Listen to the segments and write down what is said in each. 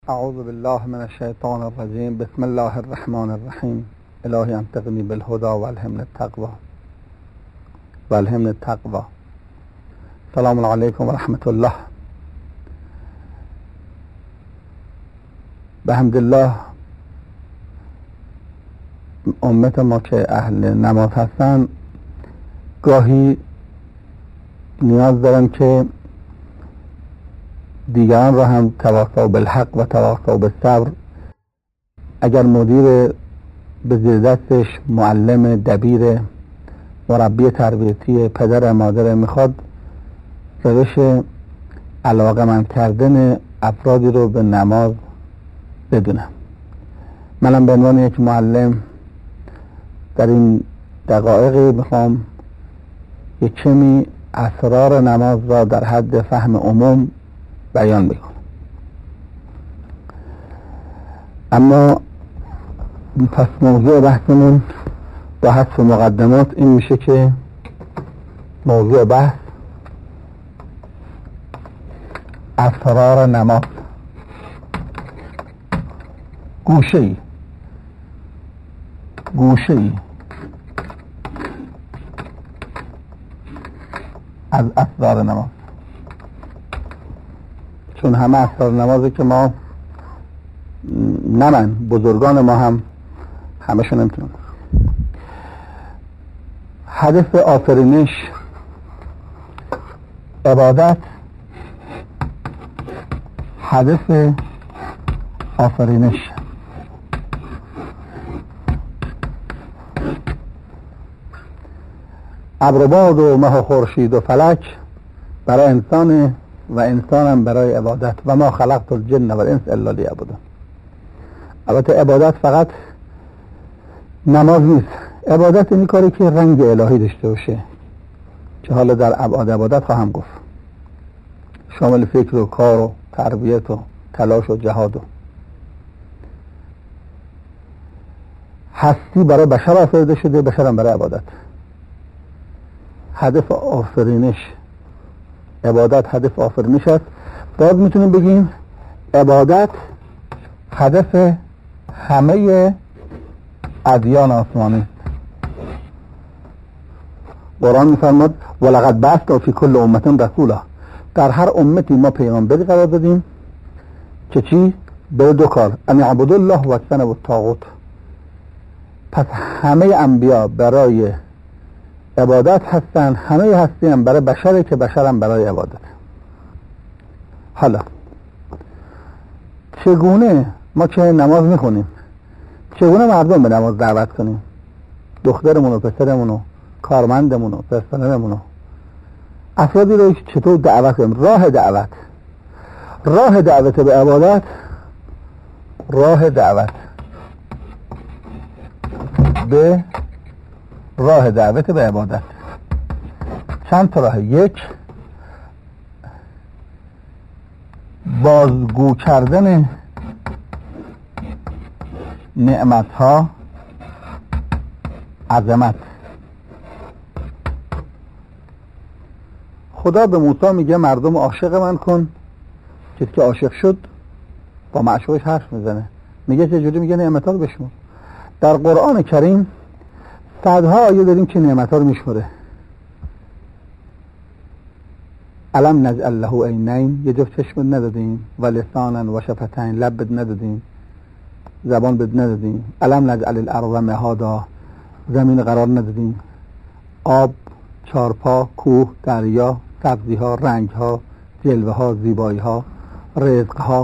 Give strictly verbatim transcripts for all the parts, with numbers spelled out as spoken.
اعوذ بالله من الشیطان الرجیم. بسم الله الرحمن الرحیم. الهی انتقنی بالهدى والهمنی التقوى والهمنی التقوى. سلام علیکم و رحمت الله. به حمدالله امت ما که اهل نماز هستن گاهی نیاز دارن که دیگران را هم تواصوا بالحق و تواصوا بالصبر. اگر مدیر به زیر دستش معلم، دبیر، مربی تربیتی، پدر، مادر میخواد روش علاقه‌مند کردن افرادی رو به نماز بدونم، منم به عنوان یک معلم در این دقایقی میخوام یک کمی اسرار نماز را در حد فهم عموم بیان میکنم. اما پس موضوع بحثمون با حذف مقدمات این میشه که موضوع بحث اسرار نماز. گوشه‌ای گوشه‌ای از اسرار نماز، چون همه اسرار نمازی که ما نه من بزرگان ما هم همشون نمیتونن. هدف آفرینش عبادت، هدف آفرینش ابر و باد و ماه و خورشید و فلک برای انسان و انسان هم برای عبادت. و ما خلقت الجن و الانس الا لیعبدون. البته عبادت فقط نماز نیست. عبادت این کاری که رنگ الهی داشته باشه، که حالا در ابعاد عبادت خواهم گفت، شامل فکر و کار و تربیت و تلاش و جهاد و هستی برای بشر آفریده شده، بشر هم برای عبادت. هدف آفرینش عبادت، هدف آفرینش است. باز میتونیم بگیم عبادت هدف همه ادیان آسمانی است. قرآن میفرماد ولقد بعثنا فی کل امة رسولا. در هر امتی ما پیامبری قرار دادیم که چی؟ به دو کار، ان اعبدوا الله و اجتنبوا الطاغوت. پس همه انبیا برای عبادت هستن، همه هستی هم برای بشره که بشر هم برای عبادت. حالا چگونه ما که نماز میخونیم چگونه مردم به نماز دعوت کنیم؟ دخترمون و پسرمون و کارمندمون و پرسنلمون و افرادی رو چطور دعوت کنیم؟ راه دعوت راه دعوت به عبادت، راه دعوت به راه دعوت به عبادت چند تا راه. یک، بازگو کردن نعمت ها، عظمت. خدا به موسی میگه مردم عاشق من کن. کسی که عاشق شد با معشوقش حرف میزنه، میگه چجوری؟ میگه نعمت ها رو بشمر. در قرآن کریم صدها آیه داریم که نعمت ها رو میشمره. الم نجعل له عینین، یه جفت چشم ندادیم، و لسانا و شفتین، لب بد ندادیم، زبان بد ندادیم. الم نجعل الارض مهادا، زمین قرار ندادیم، آب، چارپا، کوه، دریا، سبزی ها، رنگ ها، جلوه ها، زیبایی ها، رزق ها،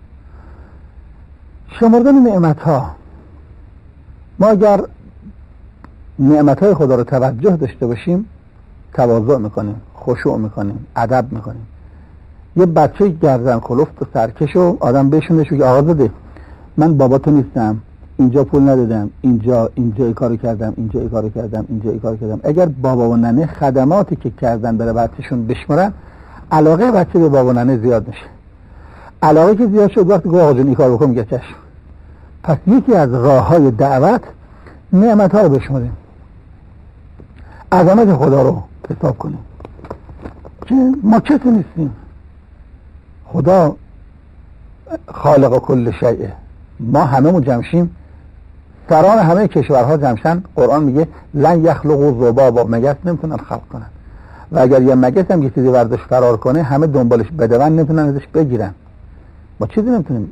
شمردن نعمت ها. ما اگر نعمت های خدا رو توجه داشته باشیم تواضع میکنیم، خشوع میکنیم، ادب میکنیم. یه بچه گردن کلفت و سرکش و آدم بهشون نشون که آقا بده من بابا تو نیستم، اینجا پول ندادم، اینجا اینجا ای کارو کردم، اینجا ای کارو کردم، اینجا ای کارو کردم. اگر بابا و ننه خدماتی که کردن برای بچه‌شون بشمرن، علاقه بچه به بابا و ننه زیاد میشه. علاقه که زیاد شد وقتی گفت آقا جون این کارو بکن میگه چشم. پس یکی از راه‌های دعوت نعمت ها رو بشمریم، عظمت خدا رو حساب کنیم که ما کسی نیستیم. خدا خالق کل شیء، ما هممون جمشیم، سران همه کشورها جمشن، قرآن میگه لن یخلقوا ذبابا، مگس نمیتونن خلق کنن و اگر یه مگس هم یه چیزی وردش فرار کنه همه دنبالش بدون نمیتونن ازش بگیرن. ما چیزی نمیتونیم.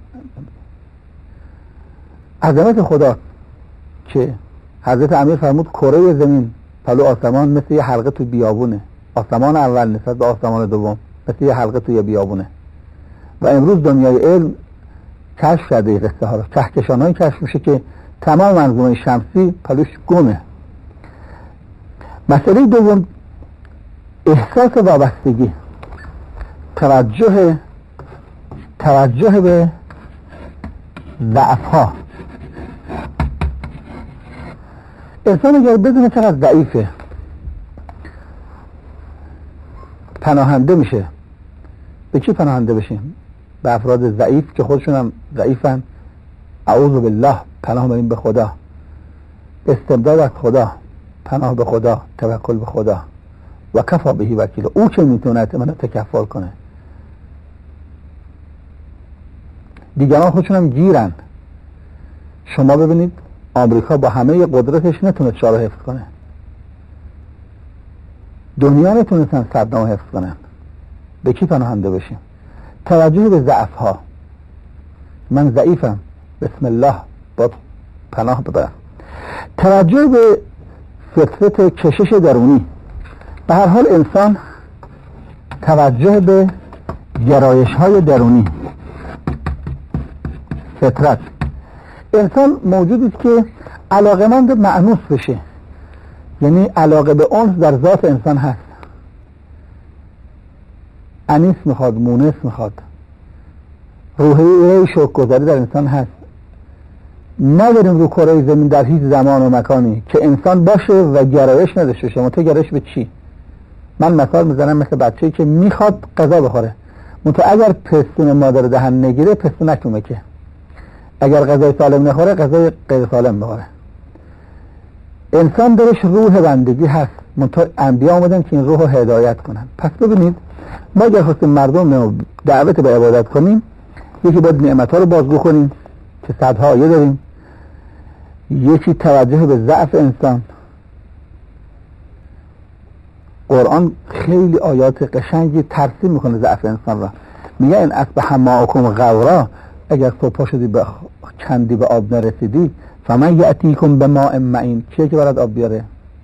عظمت خدا که حضرت امیر فرمود کره زمین پلو آسمان مثل یه حلقه تو بیابونه، آسمان اول نسبت به آسمان دوم مثل یه حلقه توی بیابونه. و امروز دنیای علم کشف کرده این قصه ها رو، کهکشان های کشف میشه که تمام منظومه شمسی پلوش گمه. مسئله دوم احساس وابستگی، توجه توجه به ضعف ها. انسان اگر بدونه چقدر ضعیفه پناهنده میشه. به کی پناهنده بشیم؟ به افراد ضعیف که خودشون هم ضعیفن. اعوذ بالله، پناه بریم به خدا، استمداد از خدا، پناه به خدا، توکل به خدا. و کفا بهی وکیل، او که میتونه منو تکفل کنه. دیگران خودشون هم گیرن. شما ببینید آمریکا با همه قدرتش نتونه شاه حفظ کنه، دنیا نتونستن صدام حفظ کنن. به کی پناهنده بشیم؟ توجه به ضعف ها. من ضعیفم، بسم الله با پناه ببرم. توجه به فطرت کشش درونی. به هر حال انسان توجه به گرایش های درونی، فطرت. انسان موجودی است که علاقه‌مند مأنوس بشه، یعنی علاقه به انس در ذات انسان هست. انیس میخواد، مونس میخواد، روحیه شوک‌گذاری در انسان هست. نداریم رو کره زمین در هیچ زمان و مکانی که انسان باشه و گرایش نداشته باشه. تو گرایش به چی؟ من مثال میزنم مثل بچه‌ای که میخواد غذا بخوره، منتها اگر پستون مادر دهن نگیره پستونک اومکه، اگر غذای سالم نخوره غذای غیر سالم بخوره. انسان درش روح بندگی هست، منتها انبیا آمدن که این روح رو هدایت کنن. پس ببینید ما اگر خواستیم مردم رو دعوت به عبادت کنیم، یکی باید نعمت‌ها رو بازگو کنیم که صدها آیه داریم، یکی توجه به ضعف انسان. قرآن خیلی آیات قشنگی ترسیم میکنه ضعف انسان را. میگه این اصبح ماءکم غورا، اگر تو پا شدی به چندی به آب نرسیدی، فمن یأتیکم بماء معین، کیه که برات آب بیاره؟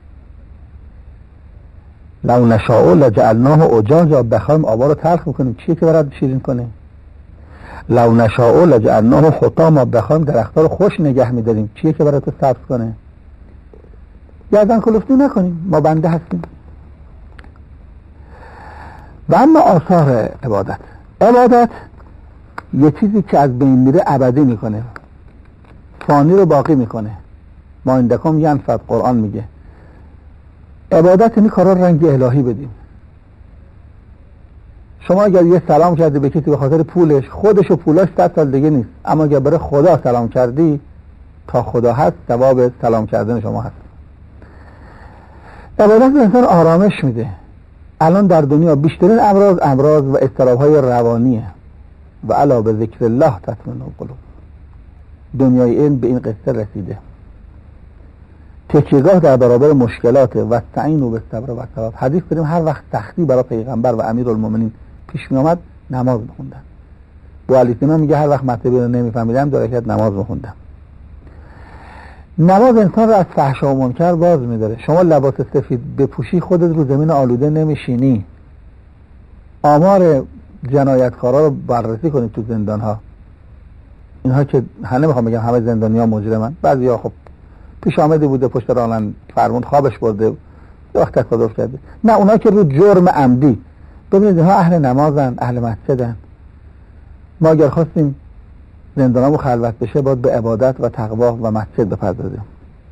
لو نشاء لجعلناه اجاجا، بخوایم آبا رو تلخ میکنیم، کیه که برات شیرین کنه؟ لو نشاء لجعلناه حطاما، بخوایم درختها رو خوش نگه میداریم، کیه که برات سبز کنه؟ گردن کلفتی نکنیم، ما بنده هستیم. و اما آثار عبادت، عبادت یه چیزی که از بین میره ابدی میکنه، فانی رو باقی میکنه. ما اندکم ینفد، قرآن میگه عبادت یعنی کارا رنگ الهی بدیم. شما اگر یه سلام کردی به کسی به خاطر پولش، خودش و پولاش صد سال دیگه نیست، اما اگر برای خدا سلام کردی، تا خدا هست ثواب سلام کردن شما هست. عبادت به انسان آرامش میده. الان در دنیا بیشترین امراض امراض و اضطراب‌های روانیه و الا به ذکر الله تطمئن القلوب. دنیای علم به این قصه رسیده. تکیهگاه در برابر مشکلات و استعینوا بالصبر و الصلاه. حدیث داریم هر وقت سختی برای پیغمبر و امیرالمومنین پیش می آمد نماز می‌خوندن. بو علی سینا میگه هر وقت مطلبی رو نمی‌فهمیدم دو رکعت نماز می‌خوندم. نماز انسان رو از فحشا و منکر باز می‌داره. شما لباس سفید بپوشی خودت رو زمین آلوده نمیشینی. آمار جنایتکارا رو بررسی کنید تو زندان‌ها. اینها که همه نمیخوام بگم همه زندانی‌ها مجرمن، بعضیا خب پیش آمده بوده پشت رانن فرمون خوابش برده وقت تصادف کرده. نه، اونها که رو جرم عمدی. ببینید اینها اهل نمازن، اهل مسجدن. ما اگر خواستیم زندانمون خلوت بشه باید به عبادت و تقوا و مسجد بپردازیم.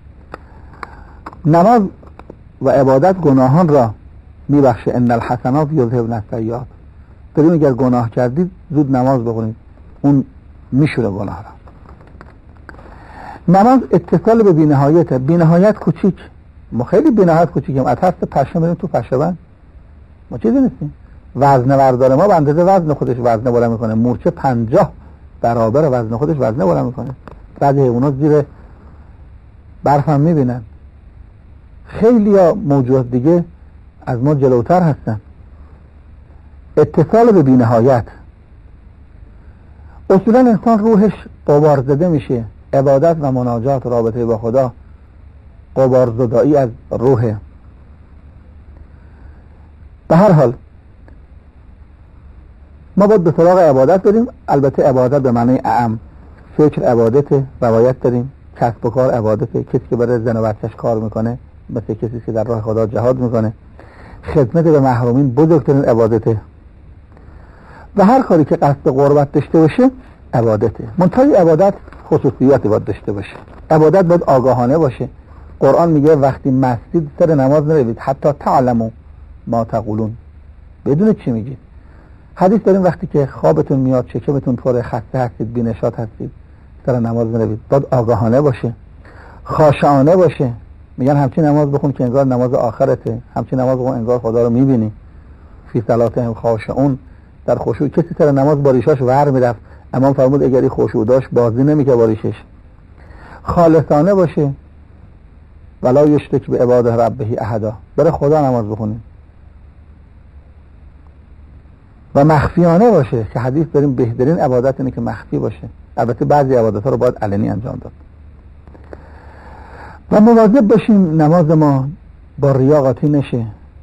نماز و عبادت گناهان را میبخشه. ان الحسنات یذهبن السیئات. بریم اگر گناه کردید زود نماز بخونید، اون میشوره گناه را. نماز اتصال به بی‌نهایت، بی‌نهایت کوچیک. ما خیلی بی‌نهایت کوچیکیم. از هست پشه بریم تو پشه بند، ما چیزی نیستیم. وزن بردار ما به اندازه وزن خودش وزنه بالا میکنه. مورچه پنجاه برابر وزن خودش وزنه بلند میکنه. بعضی حیوانات زیر برف هم میبینن. خیلی ها موجود دیگه از ما جلوتر هستن. اتصال به بی‌نهایت. اصولا انسان روحش غبار زده میشه. عبادت و مناجات رابطه با خدا غبار زدایی از روحه. به هر حال ما باید به سراغ عبادت بریم. البته عبادت به معنی اعم. فکر عبادته، روایت داریم، کسب و کار عبادته، کسی که برای زن و بچه‌اش کار میکنه مثل کسی که در راه خدا جهاد میکنه، خدمت به محرومین بزرگترین عبادته و هر کاری که قصد قربت داشته باشه عبادته. منتهای عبادت خصوصیاتی باید داشته باشه. عبادت باید آگاهانه باشه. قرآن میگه وقتی مسجد سر نماز نروید حتی تعلموا ما تقولون، بدون چی میگید. حدیث داریم وقتی که خوابتون میاد، شکمتون پره، خسته هستید، بی‌نشاط هستید، سر نماز نروید. باید آگاهانه باشه، خاشعانه باشه. میگن همچین نماز بخون که انگار نماز آخرته، همچین نماز بخون انگار خدا رو میبینی. فی صلاتهم خاشعون، در خشوع. کسی سر نماز با ریشاش ور میرفت، امام فرمود اگری خشوع داشت بازی نمیکرد با ریشش. خالصانه باشه. ولا یشرک به عباده ربه احدا، برای خدا نماز بخونیم. و مخفیانه باشه که حدیث داریم بهترین عبادت اینه که مخفی باشه. البته بعضی عبادت ها رو باید علنی انجام داد. و مواظب باشیم نماز ما با ریا قاطی نشه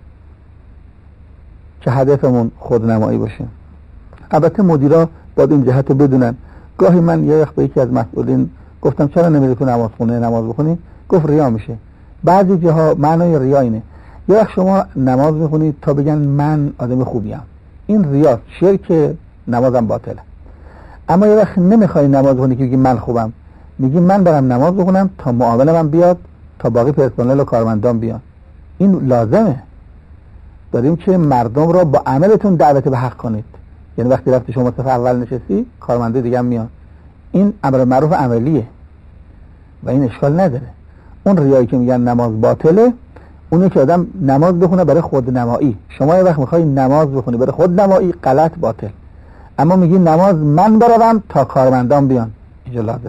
که هدفمون خودنمایی باشه. البته مدیرا باید این جهت رو بدونن. گاهی من یه وقت به یکی از مسئولین گفتم چرا نمیری تو نماز خونه نماز بخونی؟ گفت ریا میشه. بعضی جاها معنای ریا اینه یه وقت شما نماز میخونید تا بگن من آدم خوبیم، این ریا، شرک، نمازم باطله. اما یه وقت نمیخوای نماز بخونی که بگی من خوبم، میگی من برم نماز بخونم تا معاون من بیاد، تا باقی پرسنل و کارمندان بیان. این لازمه. داریم که مردم را با عملتون دعوت به حق کنید. یعنی وقتی رفتی شما صف اول نشستی کارمنده دیگه هم میان. این امر معروف عملیه و این اشکال نداره. اون ریایی که میگن نماز باطله اونه که آدم نماز بخونه برای خودنمایی. شما یه وقت میخوای نماز بخونی برای خودنمایی، غلط، باطل. اما میگی نماز من بروم تا کارمندان بیان، اینجا لازمه.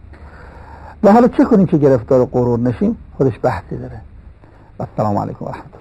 و حالا چه کنیم که گرفتار غرور نشیم؟ خودش بحثی داره. و السلام علیکم و رحمت الله.